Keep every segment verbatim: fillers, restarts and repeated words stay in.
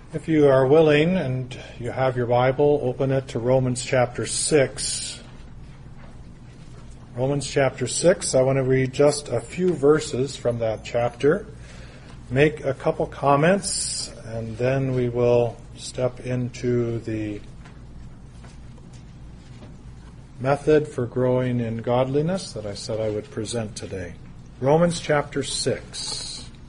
If you are willing and you have your Bible, open it to Romans chapter six. Romans chapter six, I want to read just a few verses from that chapter, make a couple comments, and then we will step into the method for growing in godliness that I said I would present today. Romans chapter six.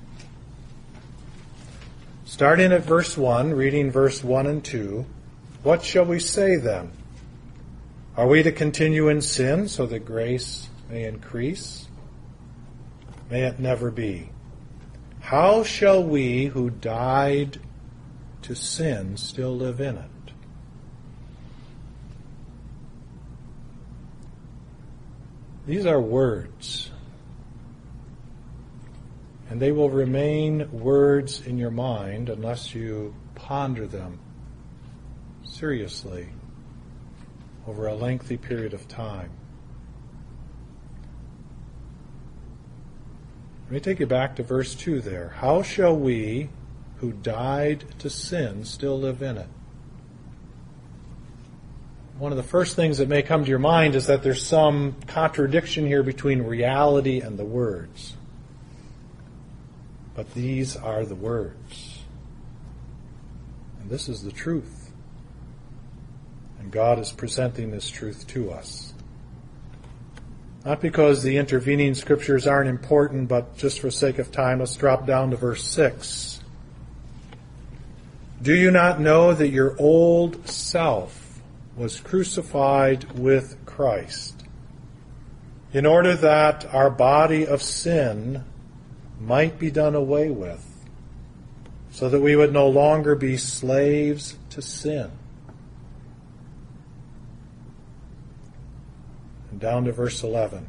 Starting at verse one, reading verse one and two, what shall we say then? Are we to continue in sin so that grace may increase? May it never be. How shall we who died to sin still live in it? These are words. And they will remain words in your mind unless you ponder them seriously over a lengthy period of time. Let me take you back to verse two there. How shall we who died to sin still live in it? One of the first things that may come to your mind is that there's some contradiction here between reality and the words. But these are the words. And this is the truth. And God is presenting this truth to us. Not because the intervening scriptures aren't important, but just for sake of time, let's drop down to verse six. Do you not know that your old self was crucified with Christ, in order that our body of sin might be done away with, so that we would no longer be slaves to sin? And down to verse eleven.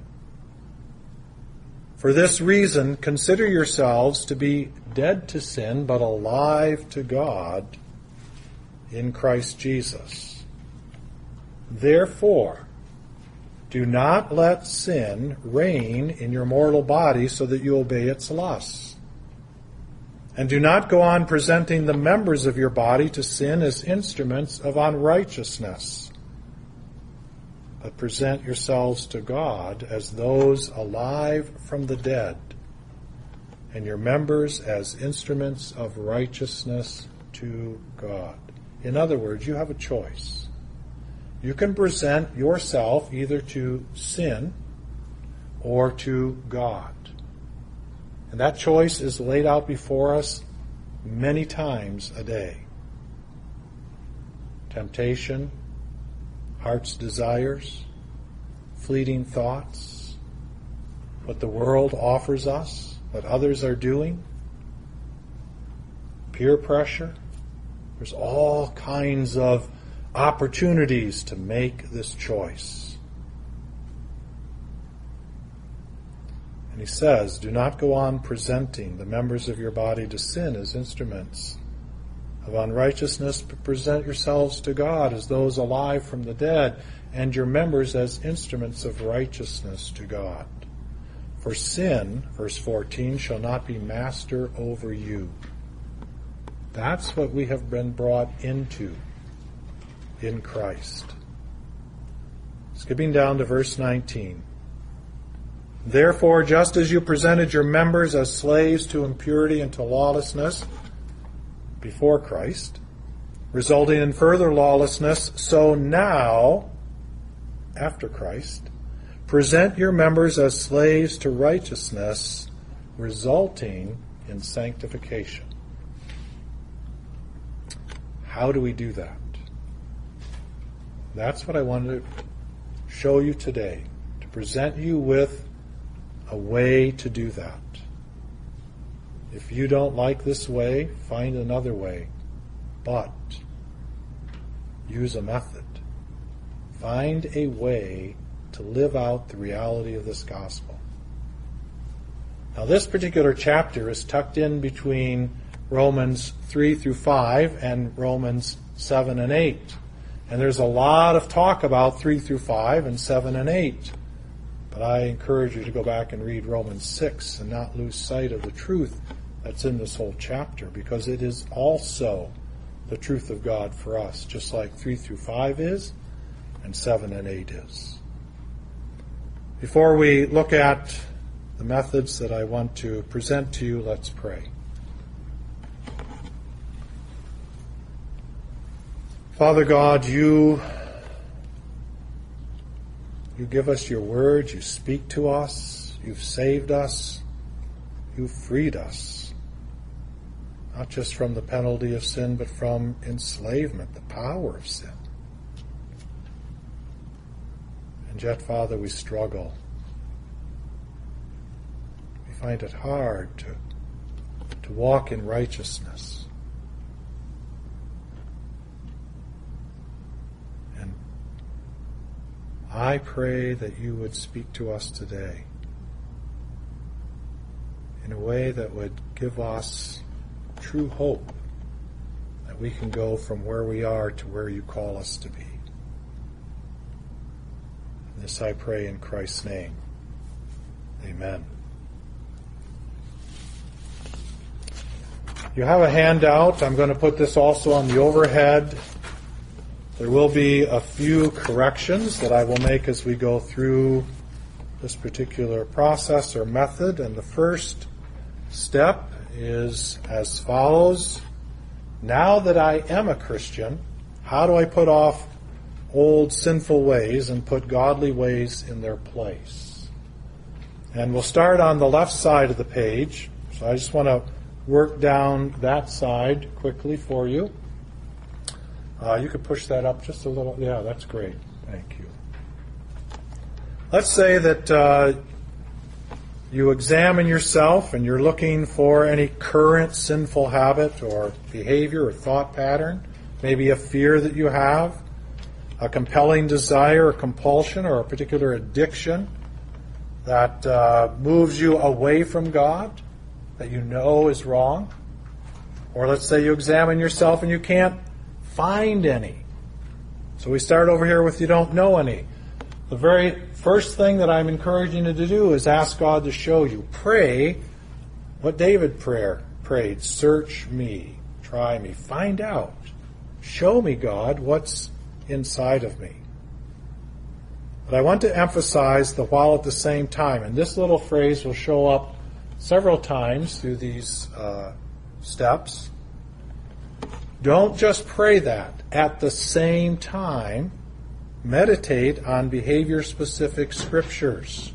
For this reason, consider yourselves to be dead to sin, but alive to God in Christ Jesus. Therefore, do not let sin reign in your mortal body so that you obey its lusts. And do not go on presenting the members of your body to sin as instruments of unrighteousness, but present yourselves to God as those alive from the dead, and your members as instruments of righteousness to God. In other words, you have a choice. You can present yourself either to sin or to God. And that choice is laid out before us many times a day. Temptation, heart's desires, fleeting thoughts, what the world offers us, what others are doing, peer pressure. There's all kinds of opportunities to make this choice. And he says, do not go on presenting the members of your body to sin as instruments of unrighteousness, but present yourselves to God as those alive from the dead, and your members as instruments of righteousness to God. For sin, verse fourteen, shall not be master over you. That's what we have been brought into in Christ. Skipping down to verse nineteen. Therefore, just as you presented your members as slaves to impurity and to lawlessness before Christ, resulting in further lawlessness, so now, after Christ, present your members as slaves to righteousness, resulting in sanctification. How do we do that? That's what I wanted to show you today, to present you with a way to do that. If you don't like this way, find another way, but use a method. Find a way to live out the reality of this gospel. Now, this particular chapter is tucked in between Romans three through five and Romans seven and eight. And there's a lot of talk about three through five and seven and eight. But I encourage you to go back and read Romans six and not lose sight of the truth that's in this whole chapter, because it is also the truth of God for us, just like three through five is, and seven and eight is. Before we look at the methods that I want to present to you, let's pray. Father God, you, you give us your word, you speak to us, you've saved us, you've freed us, not just from the penalty of sin, but from enslavement, the power of sin. And yet, Father, we struggle. We find it hard to, to walk in righteousness. And I pray that you would speak to us today in a way that would give us true hope that we can go from where we are to where you call us to be. This I pray in Christ's name. Amen. You have a handout. I'm going to put this also on the overhead. There will be a few corrections that I will make as we go through this particular process or method. And the first step is as follows. Now that I am a Christian, how do I put off old sinful ways and put godly ways in their place? And we'll start on the left side of the page. So I just want to work down that side quickly for you. Uh, you could push that up just a little. Yeah, that's great. Thank you. Let's say that uh, you examine yourself and you're looking for any current sinful habit or behavior or thought pattern, maybe a fear that you have, a compelling desire or compulsion or a particular addiction that uh, moves you away from God, that you know is wrong. Or let's say you examine yourself and you can't find any. So we start over here with you don't know any. The very first thing that I'm encouraging you to do is ask God to show you. Pray what David prayer prayed. Search me, try me, find out. Show me, God, what's inside of me. But I want to emphasize the while at the same time, and this little phrase will show up several times through these uh, steps. Don't just pray that. At the same time, meditate on behavior-specific scriptures.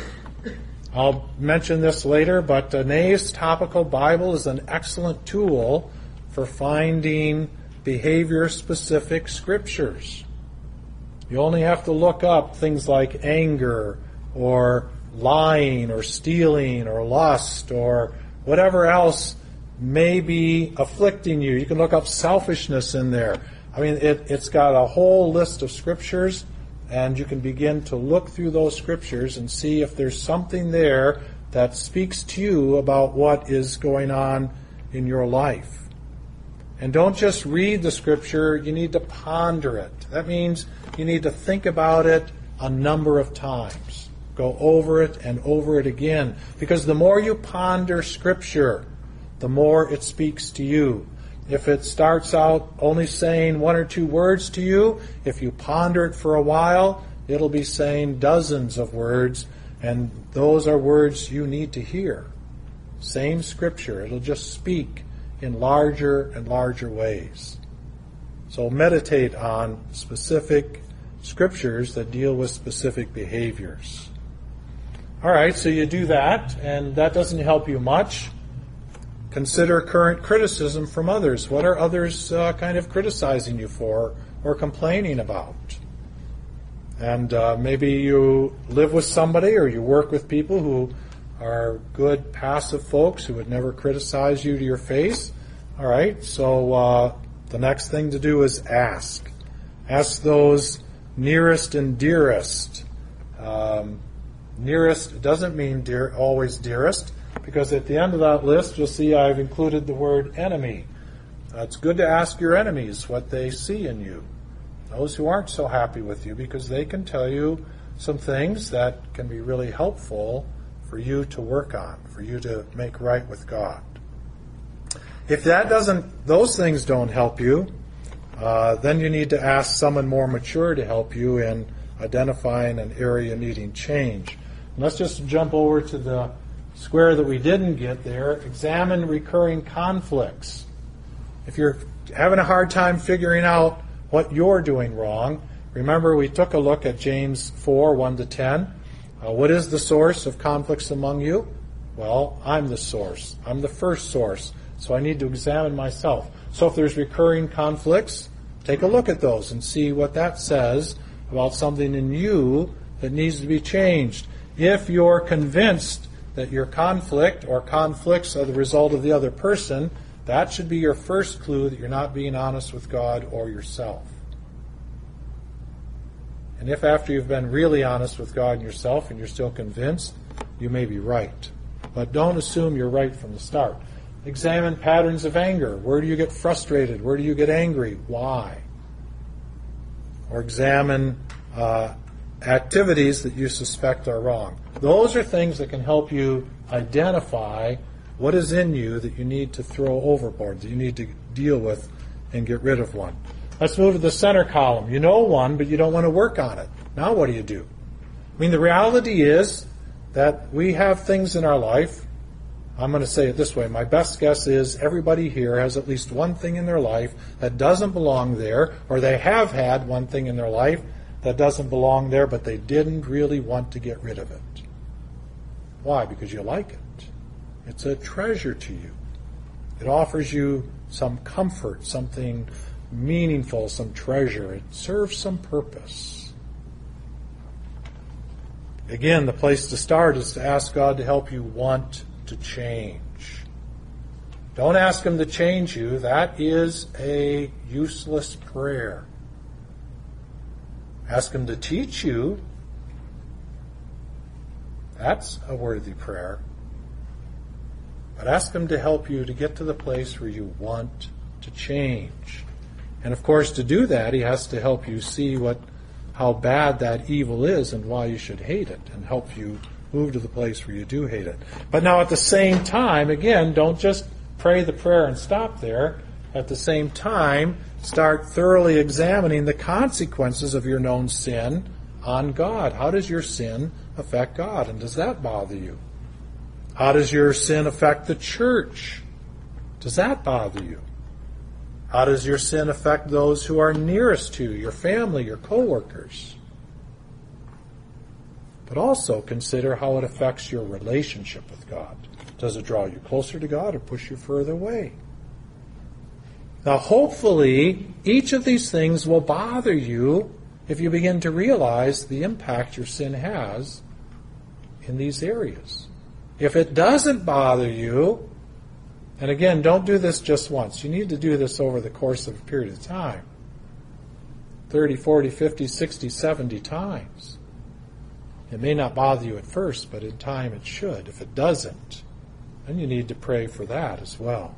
I'll mention this later, but uh, Nae's Topical Bible is an excellent tool for finding behavior-specific scriptures. You only have to look up things like anger or lying or stealing or lust or whatever else may be afflicting you. You can look up selfishness in there. I mean, it, it's got a whole list of scriptures, and you can begin to look through those scriptures and see if there's something there that speaks to you about what is going on in your life. And don't just read the scripture, you need to ponder it. That means you need to think about it a number of times. Go over it and over it again. Because the more you ponder scripture, the more it speaks to you. If it starts out only saying one or two words to you, if you ponder it for a while, it'll be saying dozens of words, and those are words you need to hear. Same scripture, it'll just speak in larger and larger ways. So meditate on specific scriptures that deal with specific behaviors. All right, so you do that, and that doesn't help you much. Consider current criticism from others. What are others uh, kind of criticizing you for or complaining about? And uh, maybe you live with somebody or you work with people who are good, passive folks who would never criticize you to your face. All right, so uh, the next thing to do is ask. Ask those nearest and dearest. Um, nearest doesn't mean dear, always dearest, because at the end of that list, you'll see I've included the word enemy. Uh, it's good to ask your enemies what they see in you. Those who aren't so happy with you, because they can tell you some things that can be really helpful for you to work on, for you to make right with God. If that doesn't, those things don't help you, uh, then you need to ask someone more mature to help you in identifying an area needing change. And let's just jump over to the square that we didn't get there. Examine recurring conflicts. If you're having a hard time figuring out what you're doing wrong, remember we took a look at James four, one to ten. Uh, what is the source of conflicts among you? Well, I'm the source. I'm the first source. So I need to examine myself. So if there's recurring conflicts, take a look at those and see what that says about something in you that needs to be changed. If you're convinced that your conflict or conflicts are the result of the other person, that should be your first clue that you're not being honest with God or yourself. And if after you've been really honest with God and yourself and you're still convinced, you may be right. But don't assume you're right from the start. Examine patterns of anger. Where do you get frustrated? Where do you get angry? Why? Or examine uh, activities that you suspect are wrong. Those are things that can help you identify what is in you that you need to throw overboard, that you need to deal with and get rid of one. Let's move to the center column. You know one, but you don't want to work on it. Now what do you do? I mean, the reality is that we have things in our life. I'm going to say it this way. My best guess is everybody here has at least one thing in their life that doesn't belong there, or they have had one thing in their life that doesn't belong there, but they didn't really want to get rid of it. Why? Because you like it. It's a treasure to you. It offers you some comfort, something meaningful, some treasure. It serves some purpose. Again, the place to start is to ask God to help you want to change. Don't ask Him to change you. That is a useless prayer. Ask Him to teach you. That's a worthy prayer. But ask Him to help you to get to the place where you want to change. And of course, to do that, He has to help you see what, how bad that evil is and why you should hate it, and help you move to the place where you do hate it. But now at the same time, again, don't just pray the prayer and stop there. At the same time, start thoroughly examining the consequences of your known sin on God. How does your sin affect God? And does that bother you? How does your sin affect the church? Does that bother you? How does your sin affect those who are nearest to you, your family, your co-workers? But also consider how it affects your relationship with God. Does it draw you closer to God or push you further away? Now, hopefully, each of these things will bother you if you begin to realize the impact your sin has in these areas. If it doesn't bother you, and again, don't do this just once. You need to do this over the course of a period of time. thirty, forty, fifty, sixty, seventy times. It may not bother you at first, but in time it should. If it doesn't, then you need to pray for that as well.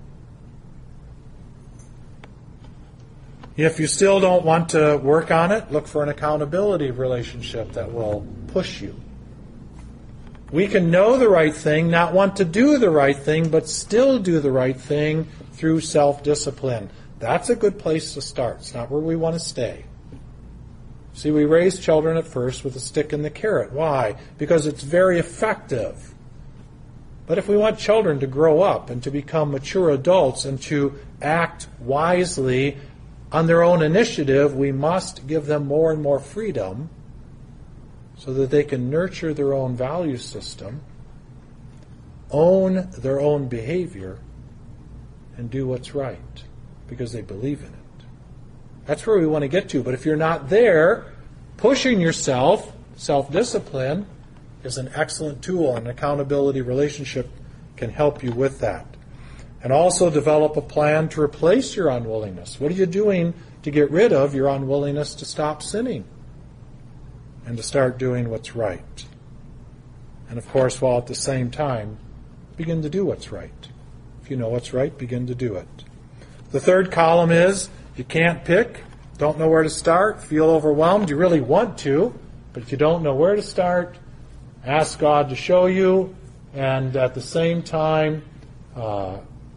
If you still don't want to work on it, look for an accountability relationship that will push you. We can know the right thing, not want to do the right thing, but still do the right thing through self-discipline. That's a good place to start. It's not where we want to stay. See, we raise children at first with a stick and the carrot. Why? Because it's very effective. But if we want children to grow up and to become mature adults and to act wisely on their own initiative, we must give them more and more freedom so that they can nurture their own value system, own their own behavior, and do what's right because they believe in it. That's where we want to get to. But if you're not there, pushing yourself, self-discipline, is an excellent tool. An accountability relationship can help you with that. And also develop a plan to replace your unwillingness. What are you doing to get rid of your unwillingness to stop sinning and to start doing what's right? And of course, while at the same time, begin to do what's right. If you know what's right, begin to do it. The third column is, you can't pick, don't know where to start, feel overwhelmed. You really want to, but if you don't know where to start, ask God to show you, and at the same time, uh,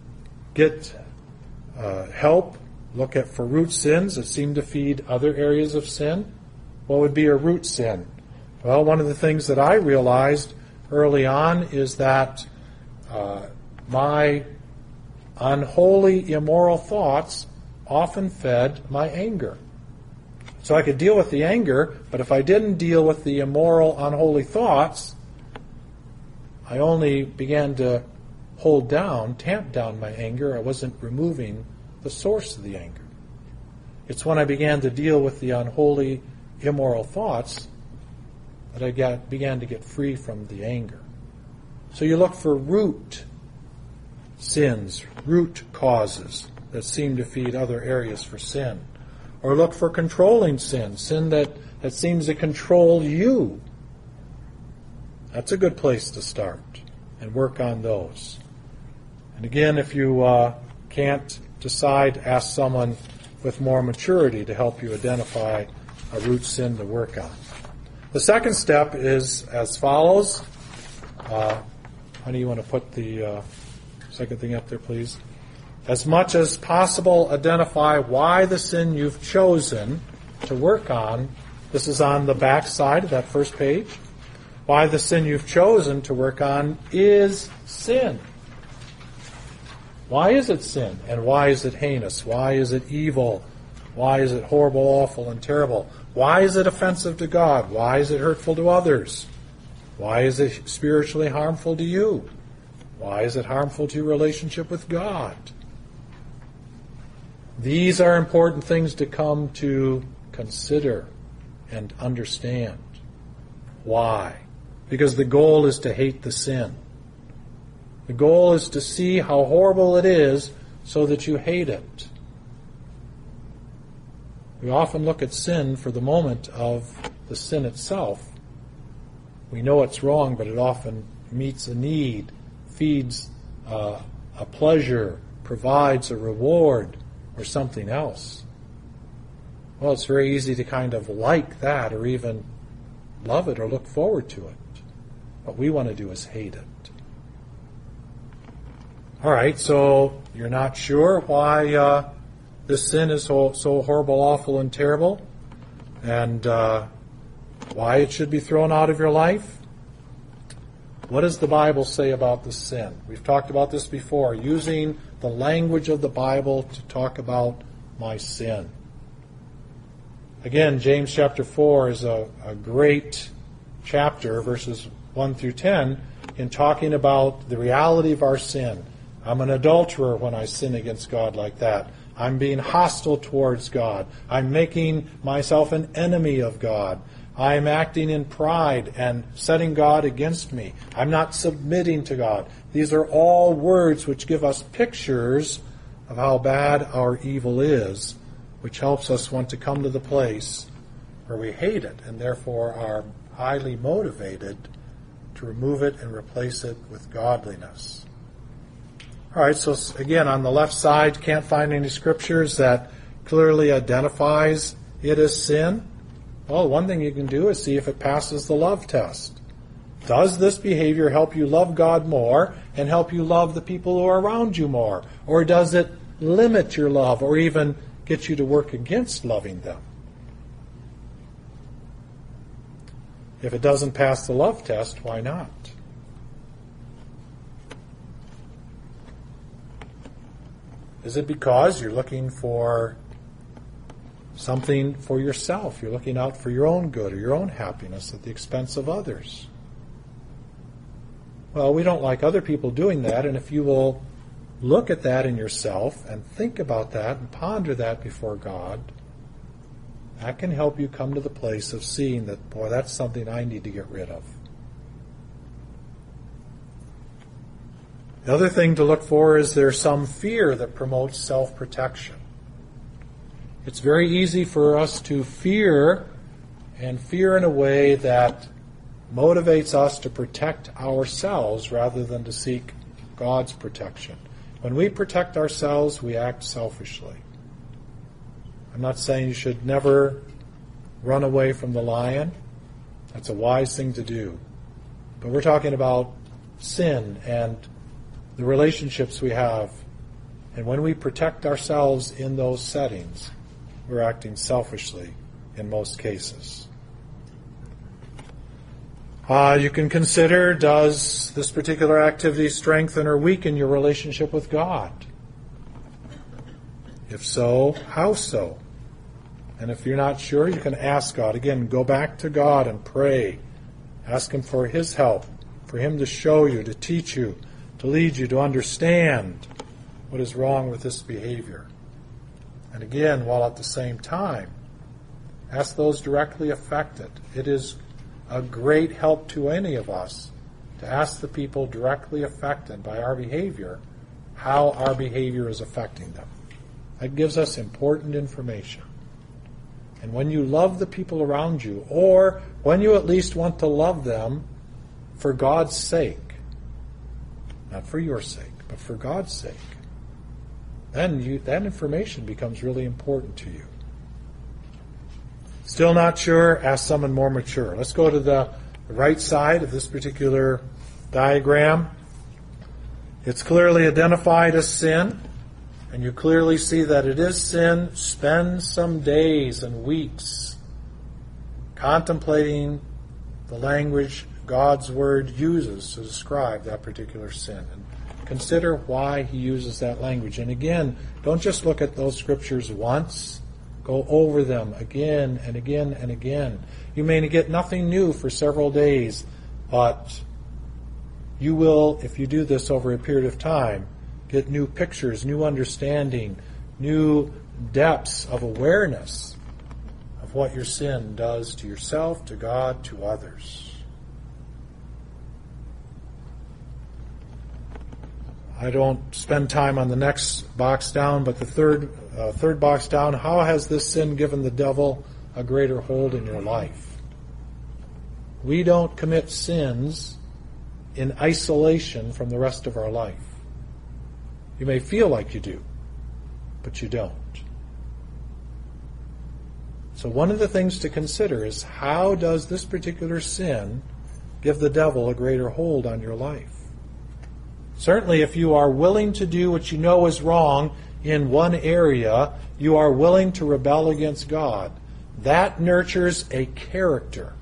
get uh, help, look at for root sins that seem to feed other areas of sin. What would be a root sin? Well, one of the things that I realized early on is that uh, my unholy, immoral thoughts often fed my anger. So I could deal with the anger, but if I didn't deal with the immoral, unholy thoughts, I only began to hold down, tamp down my anger. I wasn't removing the source of the anger. It's when I began to deal with the unholy, immoral thoughts that I got, began to get free from the anger. So you look for root sins, root causes that seem to feed other areas for sin. Or look for controlling sin, sin that, that seems to control you. That's a good place to start and work on those. And again, if you uh, can't decide, ask someone with more maturity to help you identify a root sin to work on. The second step is as follows. Uh, how do you want to put the uh, second thing up there, please? As much as possible, identify why the sin you've chosen to work on, this is on the back side of that first page, why the sin you've chosen to work on is sin. Why is it sin? And why is it heinous? Why is it evil? Why is it horrible, awful, and terrible? Why is it offensive to God? Why is it hurtful to others? Why is it spiritually harmful to you? Why is it harmful to your relationship with God? These are important things to come to consider and understand. Why? Because the goal is to hate the sin. The goal is to see how horrible it is so that you hate it. We often look at sin for the moment of the sin itself. We know it's wrong, but it often meets a need, feeds uh, a pleasure, provides a reward, or something else. Well, it's very easy to kind of like that or even love it or look forward to it. What we want to do is hate it. All right, so you're not sure why uh, this sin is so, so horrible, awful, and terrible, and uh, why it should be thrown out of your life? What does the Bible say about the sin? We've talked about this before, using the language of the Bible to talk about my sin. Again, James chapter four is a, a great chapter, verses one through ten, in talking about the reality of our sin. I'm an adulterer when I sin against God like that. I'm being hostile towards God. I'm making myself an enemy of God. I am acting in pride and setting God against me. I'm not submitting to God. These are all words which give us pictures of how bad our evil is, which helps us want to come to the place where we hate it and therefore are highly motivated to remove it and replace it with godliness. All right, so again, on the left side, can't find any scriptures that clearly identifies it as sin. Well, one thing you can do is see if it passes the love test. Does this behavior help you love God more and help you love the people who are around you more? Or does it limit your love or even get you to work against loving them? If it doesn't pass the love test, why not? Is it because you're looking for something for yourself? You're looking out for your own good or your own happiness at the expense of others? Well, we don't like other people doing that, and if you will look at that in yourself and think about that and ponder that before God, that can help you come to the place of seeing that, boy, that's something I need to get rid of. The other thing to look for is there's some fear that promotes self-protection. It's very easy for us to fear, and fear in a way that motivates us to protect ourselves rather than to seek God's protection. When we protect ourselves, we act selfishly. I'm not saying you should never run away from the lion. That's a wise thing to do. But we're talking about sin and the relationships we have And when we protect ourselves in those settings, we're acting selfishly in most cases. Uh, you can consider, does this particular activity strengthen or weaken your relationship with God? If so, how so? And if you're not sure, you can ask God. Again, go back to God and pray. Ask Him for His help, for Him to show you, to teach you, to lead you, to understand what is wrong with this behavior. And again, while at the same time, ask those directly affected. It is a great help to any of us to ask the people directly affected by our behavior how our behavior is affecting them. That gives us important information. And when you love the people around you, or when you at least want to love them for God's sake, not for your sake, but for God's sake, then you, that information becomes really important to you. Still not sure? Ask someone more mature. Let's go to the right side of this particular diagram. It's clearly identified as sin, and you clearly see that it is sin. Spend some days and weeks contemplating the language God's Word uses to describe that particular sin. And consider why He uses that language. And again, don't just look at those scriptures once. Go over them again and again and again. You may get nothing new for several days, but you will, if you do this over a period of time, get new pictures, new understanding, new depths of awareness of what your sin does to yourself, to God, to others. I don't spend time on the next box down, but the third uh, third box down, how has this sin given the devil a greater hold in your life? We don't commit sins in isolation from the rest of our life. You may feel like you do, but you don't. So one of the things to consider is, how does this particular sin give the devil a greater hold on your life? Certainly, if you are willing to do what you know is wrong in one area, you are willing to rebel against God. That nurtures a character,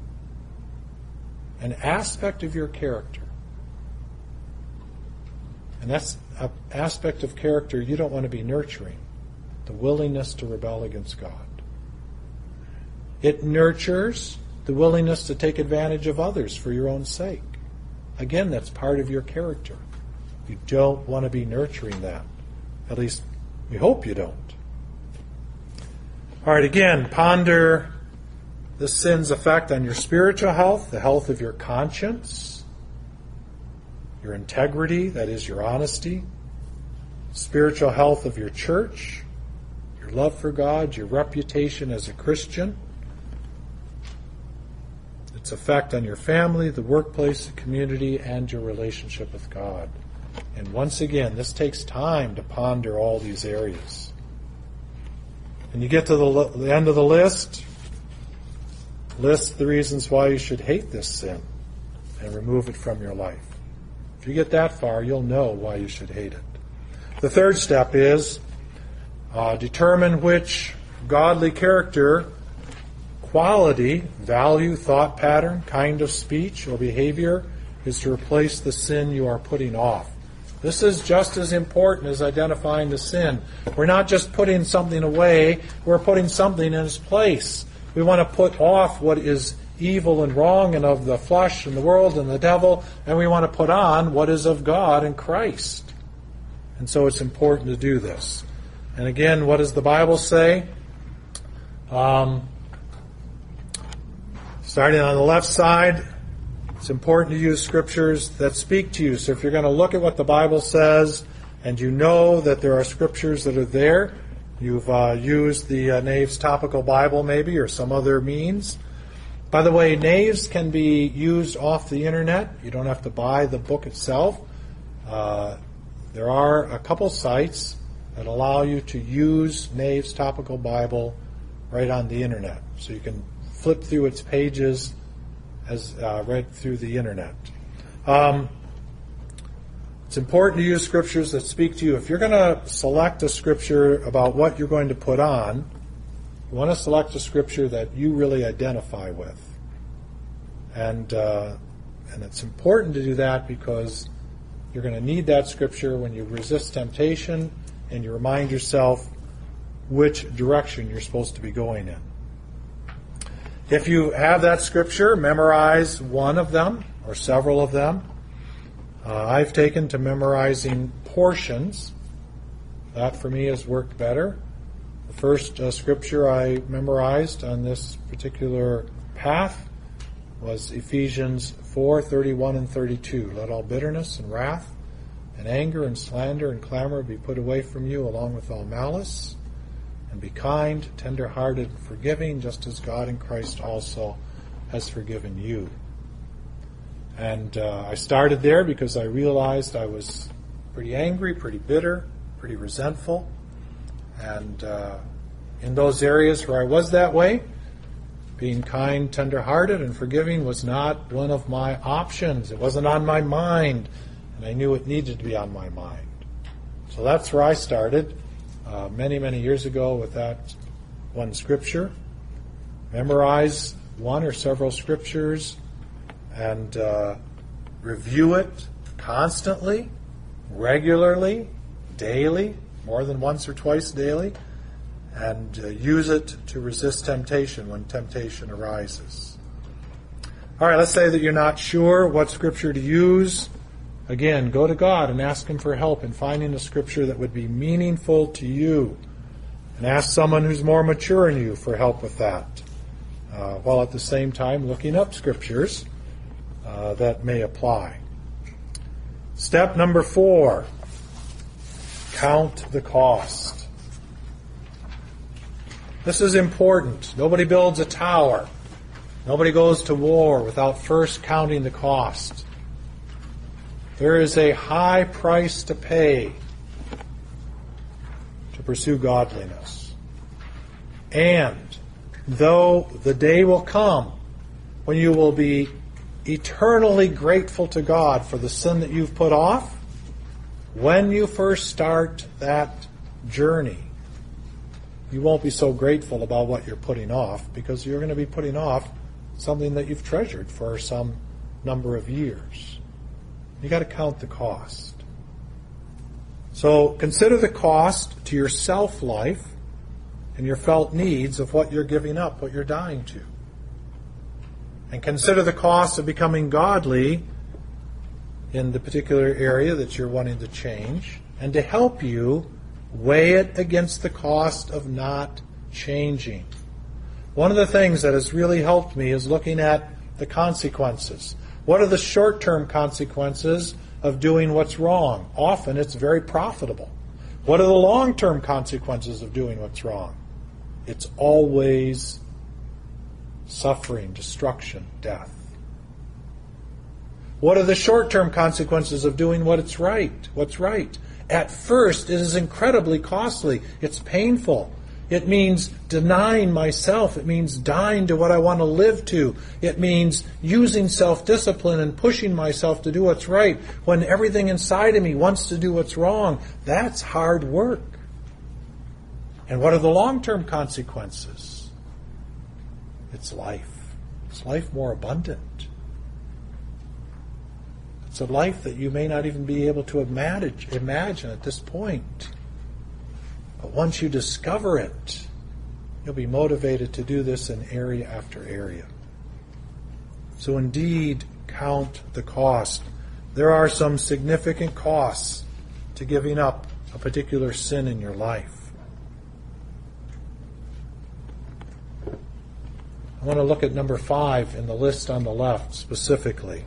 an aspect of your character. And that's an aspect of character you don't want to be nurturing, the willingness to rebel against God. It nurtures the willingness to take advantage of others for your own sake. Again, that's part of your character. You don't want to be nurturing that. At least, we hope you don't. All right, again, ponder this sin's effect on your spiritual health, the health of your conscience, your integrity, that is your honesty, spiritual health of your church, your love for God, your reputation as a Christian, its effect on your family, the workplace, the community, and your relationship with God. And once again, this takes time to ponder all these areas. And you get to the, the end of the list, list the reasons why you should hate this sin and remove it from your life. If you get that far, you'll know why you should hate it. The third step is uh, determine which godly character, quality, value, thought pattern, kind of speech, or behavior is to replace the sin you are putting off. This is just as important as identifying the sin. We're not just putting something away, we're putting something in its place. We want to put off what is evil and wrong and of the flesh and the world and the devil, and we want to put on what is of God and Christ. And so it's important to do this. And again, what does the Bible say? Um, starting on the left side, it's important to use scriptures that speak to you. So if you're going to look at what the Bible says, and you know that there are scriptures that are there, you've uh, used the uh, Naves Topical Bible maybe, or some other means. By the way, Naves can be used off the internet. You don't have to buy the book itself. Uh, there are a couple sites that allow you to use Naves Topical Bible right on the internet. So you can flip through its pages as uh, read through the internet. Um, It's important to use scriptures that speak to you. If you're going to select a scripture about what you're going to put on, you want to select a scripture that you really identify with. And uh, and it's important to do that because you're going to need that scripture when you resist temptation and you remind yourself which direction you're supposed to be going in. If you have that scripture, memorize one of them or several of them. Uh, I've taken to memorizing portions. That for me has worked better. The first uh, scripture I memorized on this particular path was Ephesians four, thirty-one and thirty-two. Let all bitterness and wrath and anger and slander and clamor be put away from you, along with all malice. And be kind, tender-hearted, and forgiving, just as God in Christ also has forgiven you. And uh, I started there because I realized I was pretty angry, pretty bitter, pretty resentful. And uh, in those areas where I was that way, being kind, tender-hearted, and forgiving was not one of my options. It wasn't on my mind, and I knew it needed to be on my mind. So that's where I started uh, many, many years ago with that one scripture. Memorize one or several scriptures and uh, review it constantly, regularly, daily, more than once or twice daily, and uh, use it to resist temptation when temptation arises. All right, let's say that you're not sure what scripture to use. Again, go to God and ask Him for help in finding a scripture that would be meaningful to you. And ask someone who's more mature in you for help with that. Uh, while at the same time looking up scriptures uh, that may apply. Step number four. Count the cost. This is important. Nobody builds a tower. Nobody goes to war without first counting the cost. There is a high price to pay to pursue godliness. And though the day will come when you will be eternally grateful to God for the sin that you've put off, when you first start that journey, you won't be so grateful about what you're putting off because you're going to be putting off something that you've treasured for some number of years. You got to count the cost. So consider the cost to your self-life and your felt needs of what you're giving up, what you're dying to. And consider the cost of becoming godly in the particular area that you're wanting to change. And to help you, weigh it against the cost of not changing. One of the things that has really helped me is looking at the consequences. What are the short-term consequences of doing what's wrong? Often it's very profitable. What are the long-term consequences of doing what's wrong? It's always suffering, destruction, death. What are the short-term consequences of doing what it's right? What's right? At first, it is incredibly costly. It's painful. It means denying myself. It means dying to what I want to live to. It means using self-discipline and pushing myself to do what's right when everything inside of me wants to do what's wrong. That's hard work. And what are the long-term consequences? It's life. It's life more abundant. It's a life that you may not even be able to imagine, imagine at this point. But once you discover it, you'll be motivated to do this in area after area. So indeed, count the cost. There are some significant costs to giving up a particular sin in your life. I want to look at number five in the list on the left specifically.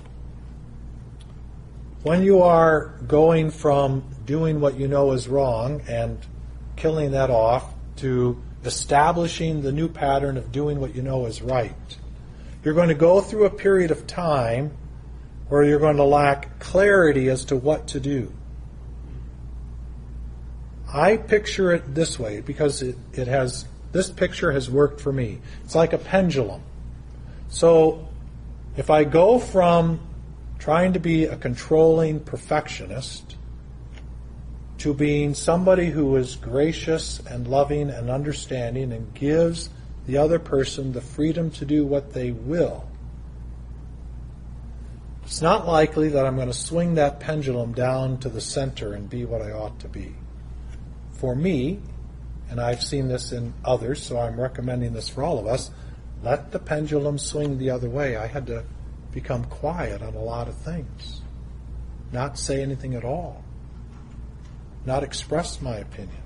When you are going from doing what you know is wrong and killing that off to establishing the new pattern of doing what you know is right, you're going to go through a period of time where you're going to lack clarity as to what to do. I picture it this way because it, it has, this picture has worked for me. It's like a pendulum. So if I go from trying to be a controlling perfectionist to being somebody who is gracious and loving and understanding and gives the other person the freedom to do what they will, it's not likely that I'm going to swing that pendulum down to the center and be what I ought to be. For me, and I've seen this in others, so I'm recommending this for all of us, let the pendulum swing the other way. I had to become quiet on a lot of things, not say anything at all, not express my opinion.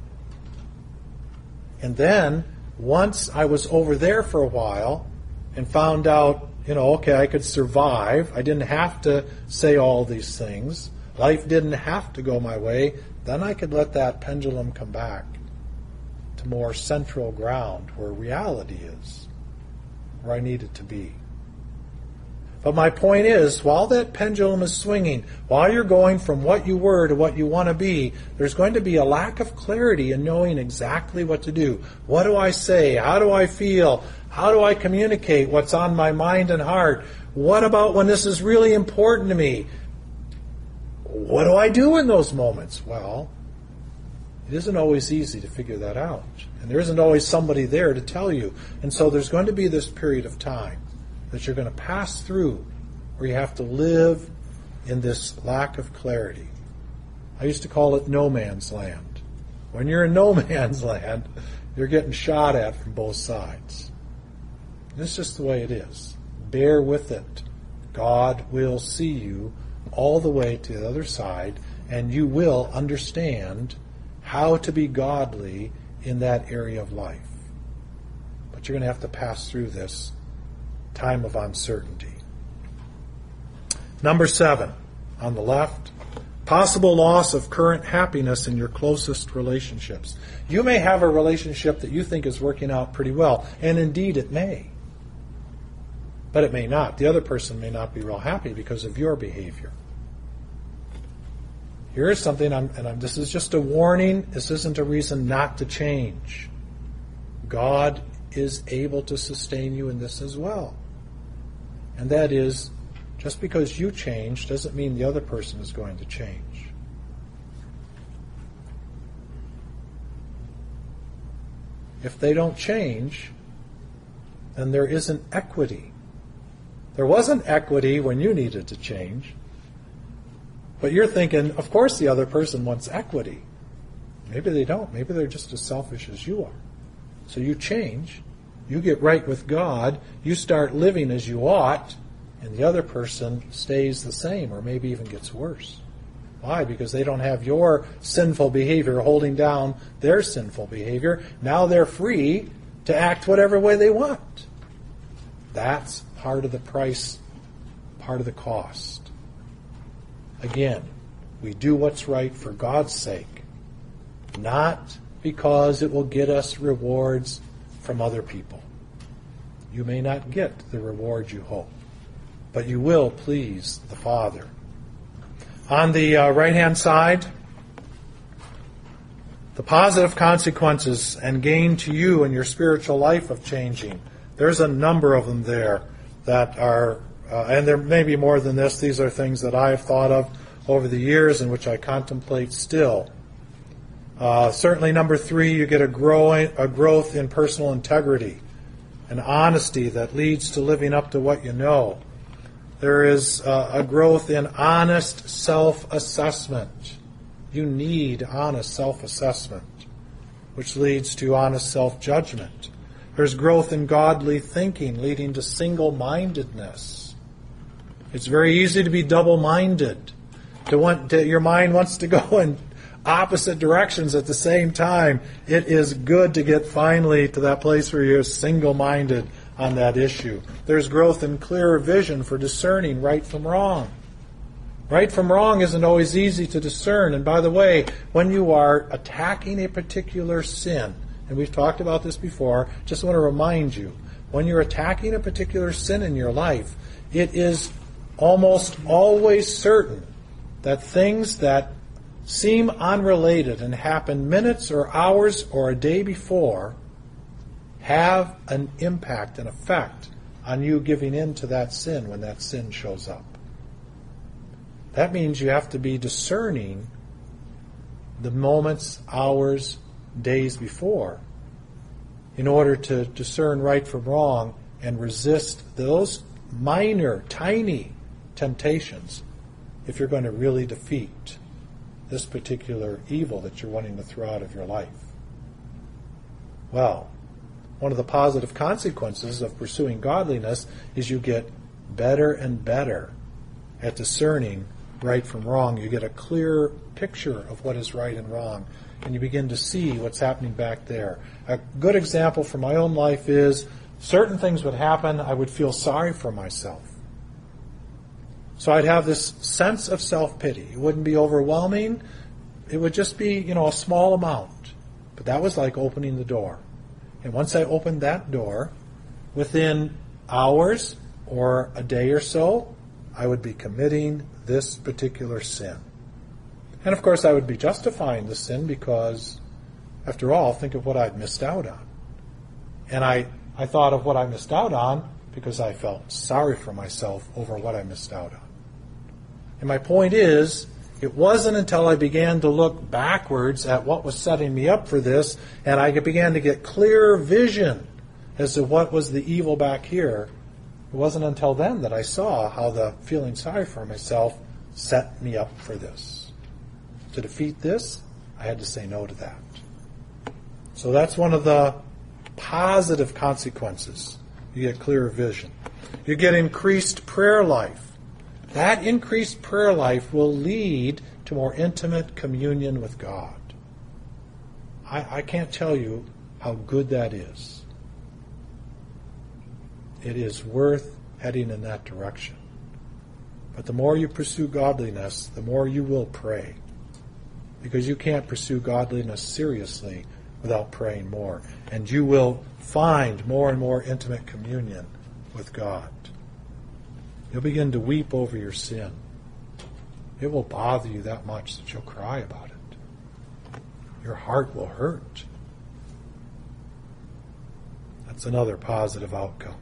And then, once I was over there for a while and found out, you know, okay, I could survive. I didn't have to say all these things. Life didn't have to go my way. Then I could let that pendulum come back to more central ground where reality is, where I need it to be. But my point is, while that pendulum is swinging, while you're going from what you were to what you want to be, there's going to be a lack of clarity in knowing exactly what to do. What do I say? How do I feel? How do I communicate what's on my mind and heart? What about when this is really important to me? What do I do in those moments? Well, it isn't always easy to figure that out. And there isn't always somebody there to tell you. And so there's going to be this period of time that you're going to pass through where you have to live in this lack of clarity. I used to call it no man's land. When you're in no man's land, you're getting shot at from both sides. It's just the way it is. Bear with it. God will see you all the way to the other side, and you will understand how to be godly in that area of life. But you're going to have to pass through this time of uncertainty. Number seven, on the left, possible loss of current happiness in your closest relationships. You may have a relationship that you think is working out pretty well, and indeed it may. But it may not. The other person may not be real happy because of your behavior. Here is something, I'm, and I'm, this is just a warning. This isn't a reason not to change. God is able to sustain you in this as well. And that is, just because you change doesn't mean the other person is going to change. If they don't change, then there isn't equity. There wasn't equity when you needed to change. But you're thinking, of course the other person wants equity. Maybe they don't. Maybe they're just as selfish as you are. So you change. You get right with God. You start living as you ought. And the other person stays the same or maybe even gets worse. Why? Because they don't have your sinful behavior holding down their sinful behavior. Now they're free to act whatever way they want. That's part of the price, part of the cost. Again, we do what's right for God's sake, not because it will get us rewards from other people. You may not get the reward you hope, but you will please the Father. On the uh, right-hand side, the positive consequences and gain to you in your spiritual life of changing. There's a number of them there that are, uh, and there may be more than this. These are things that I have thought of over the years and which I contemplate still. Uh, certainly, number three, you get a, growing, a growth in personal integrity, an honesty that leads to living up to what you know. There is uh, a growth in honest self-assessment. You need honest self-assessment, which leads to honest self-judgment. There's growth in godly thinking, leading to single-mindedness. It's very easy to be double-minded. To want to, your mind wants to go in opposite directions at the same time. It is good to get finally to that place where you're single-minded on that issue. There's growth in clearer vision for discerning right from wrong. Right from wrong isn't always easy to discern. And by the way, when you are attacking a particular sin, and we've talked about this before, just want to remind you, when you're attacking a particular sin in your life, it is almost always certain that things that seem unrelated and happen minutes or hours or a day before have an impact, an effect on you giving in to that sin when that sin shows up. That means you have to be discerning the moments, hours, days before in order to discern right from wrong and resist those minor, tiny temptations if you're going to really defeat this particular evil that you're wanting to throw out of your life. Well, one of the positive consequences of pursuing godliness is you get better and better at discerning right from wrong. You get a clear picture of what is right and wrong, and you begin to see what's happening back there. A good example from my own life is certain things would happen, I would feel sorry for myself. So I'd have this sense of self-pity. It wouldn't be overwhelming. It would just be, you know, a small amount. But that was like opening the door. And once I opened that door, within hours or a day or so, I would be committing this particular sin. And of course I would be justifying the sin because, after all, think of what I'd missed out on. And I, I thought of what I missed out on because I felt sorry for myself over what I missed out on. And my point is, it wasn't until I began to look backwards at what was setting me up for this, and I began to get clear vision as to what was the evil back here. It wasn't until then that I saw how the feeling sorry for myself set me up for this. To defeat this, I had to say no to that. So that's one of the positive consequences. You get clearer vision. You get increased prayer life. That increased prayer life will lead to more intimate communion with God. I, I can't tell you how good that is. It is worth heading in that direction. But the more you pursue godliness, the more you will pray. Because you can't pursue godliness seriously without praying more. And you will find more and more intimate communion with God. You'll begin to weep over your sin. It will bother you that much that you'll cry about it. Your heart will hurt. That's another positive outcome.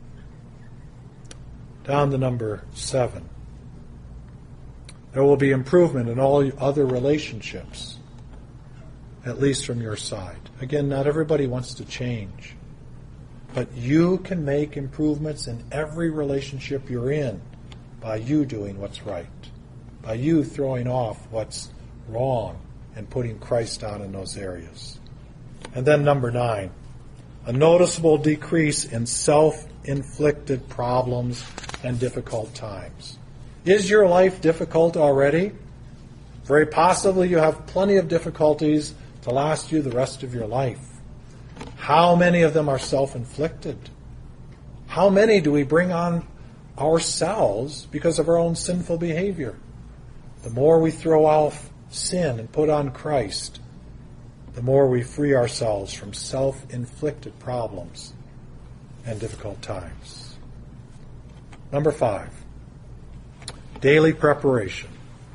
Down to number seven. There will be improvement in all other relationships, at least from your side. Again, not everybody wants to change. But you can make improvements in every relationship you're in by you doing what's right, by you throwing off what's wrong and putting Christ on in those areas. And then number nine, a noticeable decrease in self-inflicted problems and difficult times. Is your life difficult already? Very possibly you have plenty of difficulties to last you the rest of your life. How many of them are self-inflicted? How many do we bring on ourselves because of our own sinful behavior? The more we throw off sin and put on Christ, the more we free ourselves from self-inflicted problems and difficult times. Number five, daily preparation.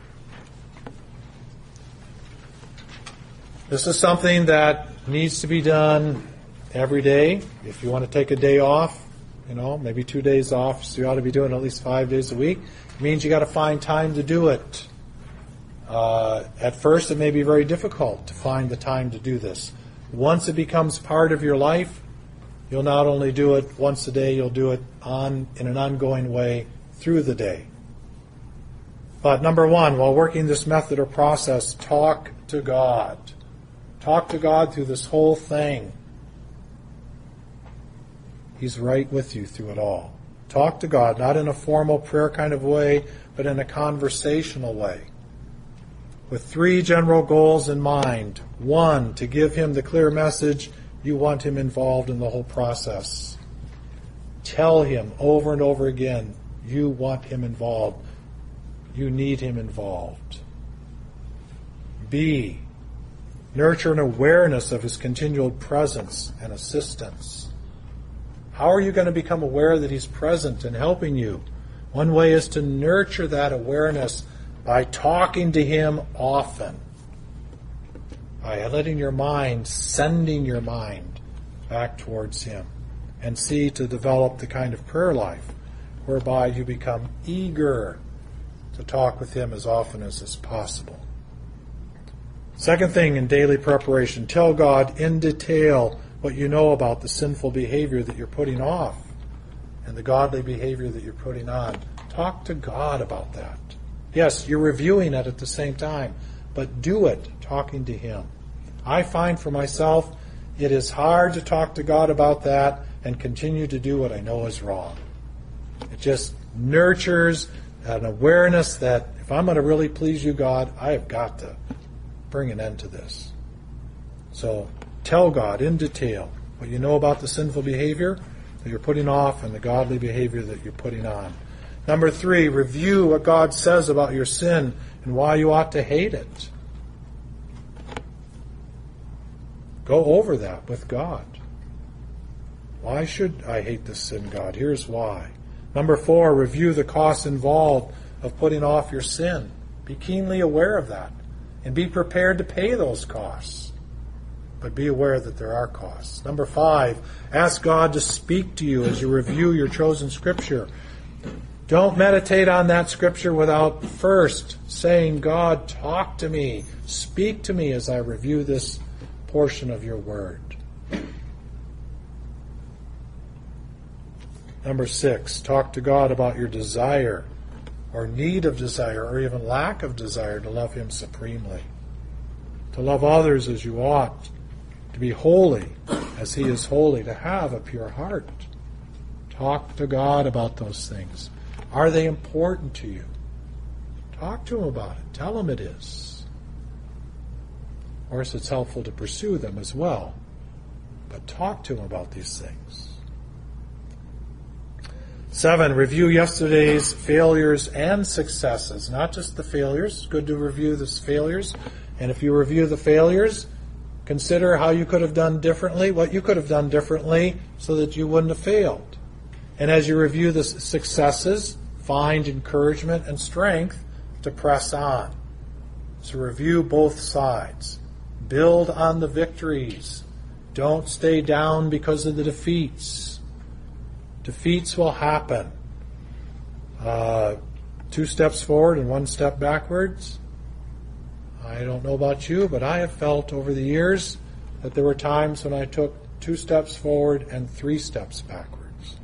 This is something that needs to be done every day. If you want to take a day off, you know, maybe two days off, so you ought to be doing it at least five days a week. It means you got to find time to do it. Uh, at first, it may be very difficult to find the time to do this. Once it becomes part of your life, you'll not only do it once a day, you'll do it on in an ongoing way through the day. But number one, while working this method or process, talk to God. Talk to God through this whole thing. He's right with you through it all. Talk to God, not in a formal prayer kind of way, but in a conversational way. With three general goals in mind. One, to give him the clear message you want him involved in the whole process. Tell him over and over again you want him involved. You need him involved. B, nurture an awareness of his continual presence and assistance. How are you going to become aware that he's present and helping you? One way is to nurture that awareness by talking to him often. By letting your mind, sending your mind back towards him. And see to develop the kind of prayer life whereby you become eager to talk with Him as often as is possible. Second thing in daily preparation, tell God in detail what you know about the sinful behavior that you're putting off and the godly behavior that you're putting on. Talk to God about that. Yes, you're reviewing it at the same time, but do it talking to Him. I find for myself it is hard to talk to God about that and continue to do what I know is wrong. It just nurtures an awareness that if I'm going to really please you, God, I have got to bring an end to this. So tell God in detail what you know about the sinful behavior that you're putting off and the godly behavior that you're putting on. Number three, review what God says about your sin and why you ought to hate it. Go over that with God. Why should I hate this sin, God? Here's why. Number four, review the costs involved of putting off your sin. Be keenly aware of that and be prepared to pay those costs. But be aware that there are costs. Number five, ask God to speak to you as you review your chosen scripture. Don't meditate on that scripture without first saying, God, talk to me. Speak to me as I review this portion of your word. Number six, talk to God about your desire or need of desire or even lack of desire to love Him supremely. To love others as you ought. To be holy as He is holy. To have a pure heart. Talk to God about those things. Are they important to you? Talk to Him about it. Tell Him it is. Of course, it's helpful to pursue them as well. But talk to Him about these things. Seven, review yesterday's failures and successes. Not just the failures. It's good to review the failures. And if you review the failures, consider how you could have done differently, what you could have done differently so that you wouldn't have failed. And as you review the successes, find encouragement and strength to press on. So review both sides. Build on the victories. Don't stay down because of the defeats. Defeats will happen. Uh, two steps forward and one step backwards. I don't know about you, but I have felt over the years that there were times when I took two steps forward and three steps backwards.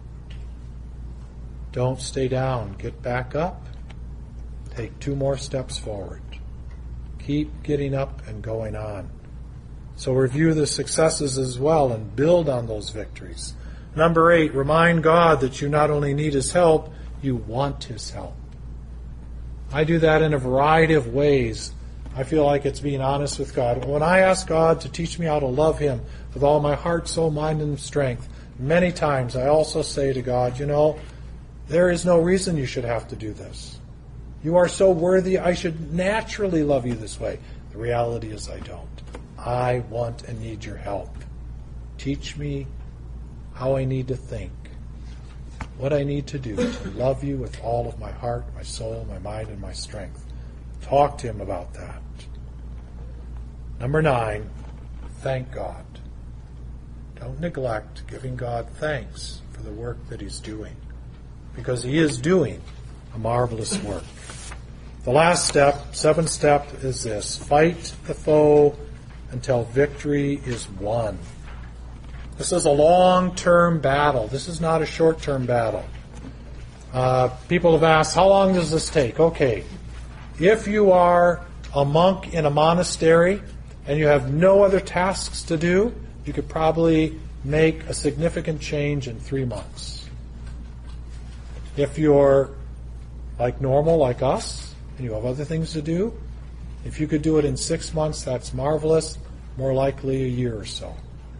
Don't stay down. Get back up. Take two more steps forward. Keep getting up and going on. So review the successes as well and build on those victories. Number eight, remind God that you not only need His help, you want His help. I do that in a variety of ways. I feel like it's being honest with God. When I ask God to teach me how to love Him with all my heart, soul, mind, and strength, many times I also say to God, you know, there is no reason you should have to do this. You are so worthy, I should naturally love you this way. The reality is I don't. I want and need your help. Teach me how I need to think, what I need to do to love you with all of my heart, my soul, my mind, and my strength. Talk to Him about that. Number nine, thank God. Don't neglect giving God thanks for the work that He's doing, because He is doing a marvelous work. The last step, seventh step, is this: fight the foe until victory is won. This is a long-term battle. This is not a short-term battle. Uh, people have asked, how long does this take? Okay, if you are a monk in a monastery and you have no other tasks to do, you could probably make a significant change in three months. If you're like normal, like us, and you have other things to do, if you could do it in six months, that's marvelous. More likely a year or so.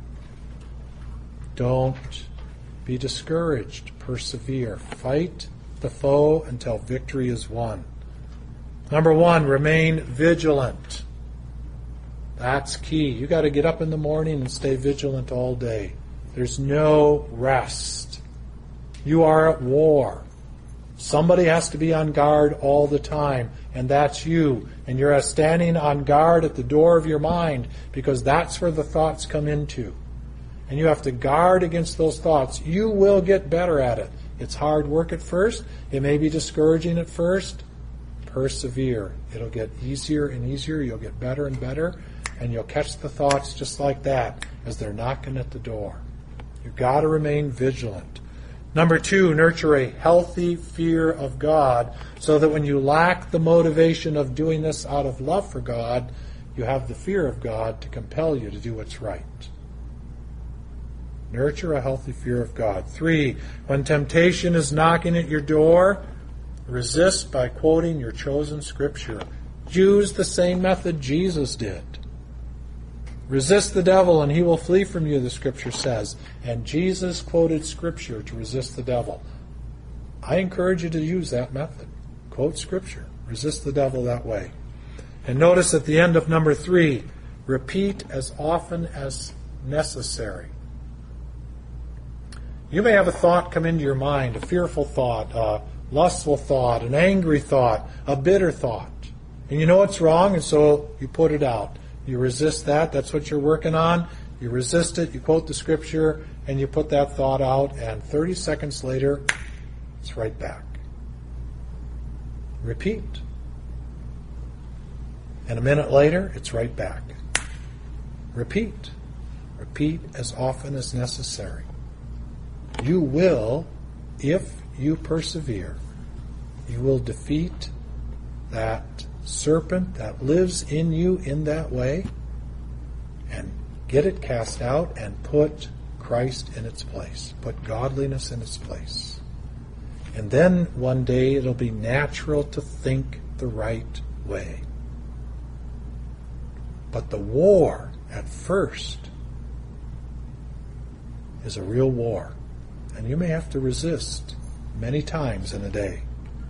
Don't be discouraged. Persevere. Fight the foe until victory is won. Number one, remain vigilant. That's key. You got to get up in the morning and stay vigilant all day. There's no rest. You are at war. Somebody has to be on guard all the time, and that's you. And you're standing on guard at the door of your mind, because that's where the thoughts come into. And you have to guard against those thoughts. You will get better at it. It's hard work at first. It may be discouraging at first. persevere. It'll get easier and easier. You'll get better and better. And you'll catch the thoughts just like that as they're knocking at the door. You've got to remain vigilant. Number two, nurture a healthy fear of God so that when you lack the motivation of doing this out of love for God, you have the fear of God to compel you to do what's right. Nurture a healthy fear of God. Three, when temptation is knocking at your door, resist by quoting your chosen scripture. Use the same method Jesus did. Resist the devil and he will flee from you, the scripture says. And Jesus quoted scripture to resist the devil. I encourage you to use that method. Quote scripture. Resist the devil that way. And notice at the end of number three, repeat as often as necessary. You may have a thought come into your mind, a fearful thought, a lustful thought, an angry thought, a bitter thought. And you know it's wrong, and so you put it out. You resist that. That's what you're working on. You resist it. You quote the scripture, and you put that thought out, and thirty seconds later, it's right back. Repeat. And a minute later, it's right back. Repeat. Repeat as often as necessary. You will, if you persevere, you will defeat that serpent that lives in you in that way and get it cast out and put Christ in its place. Put godliness in its place. And then one day it'll be natural to think the right way. But the war at first is a real war. And you may have to resist many times in a day.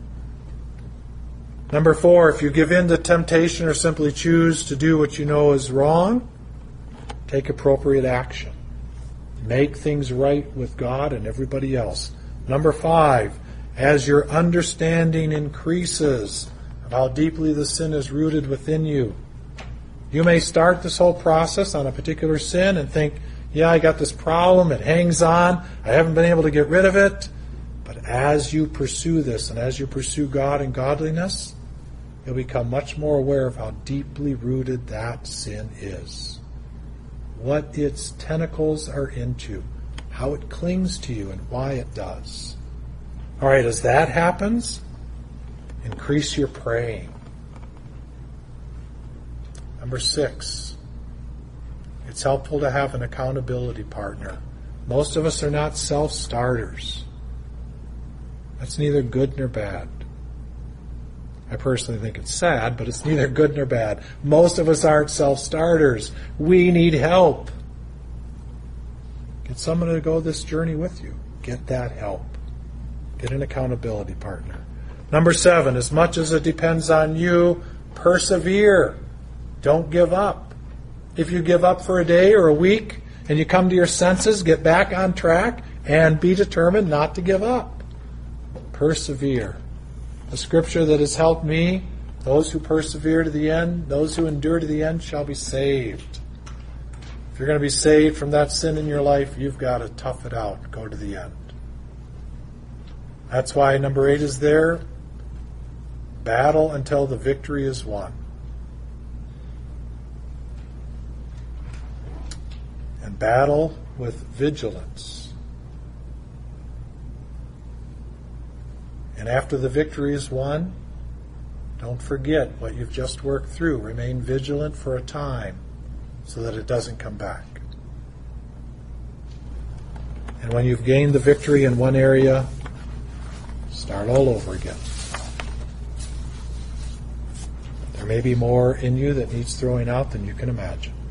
Number four, if you give in to temptation or simply choose to do what you know is wrong, take appropriate action. Make things right with God and everybody else. Number five, as your understanding increases of how deeply the sin is rooted within you, you may start this whole process on a particular sin and think, yeah, I got this problem, it hangs on, I haven't been able to get rid of it. But as you pursue this and as you pursue God and godliness, you'll become much more aware of how deeply rooted that sin is. What its tentacles are into, how it clings to you, and why it does. All right, as that happens, increase your praying. Number six, it's helpful to have an accountability partner. Most of us are not self-starters. That's neither good nor bad. I personally think it's sad, but it's neither good nor bad. Most of us aren't self-starters. We need help. Get someone to go this journey with you. Get that help. Get an accountability partner. Number seven, as much as it depends on you, persevere. Don't give up. If you give up for a day or a week and you come to your senses, get back on track and be determined not to give up. Persevere. A scripture that has helped me, those who persevere to the end, those who endure to the end shall be saved. If you're going to be saved from that sin in your life, you've got to tough it out, go to the end. That's why number eight is there. Battle until the victory is won. And battle with vigilance. And after the victory is won, don't forget what you've just worked through. Remain vigilant for a time so that it doesn't come back. And when you've gained the victory in one area, start all over again. There may be more in you that needs throwing out than you can imagine.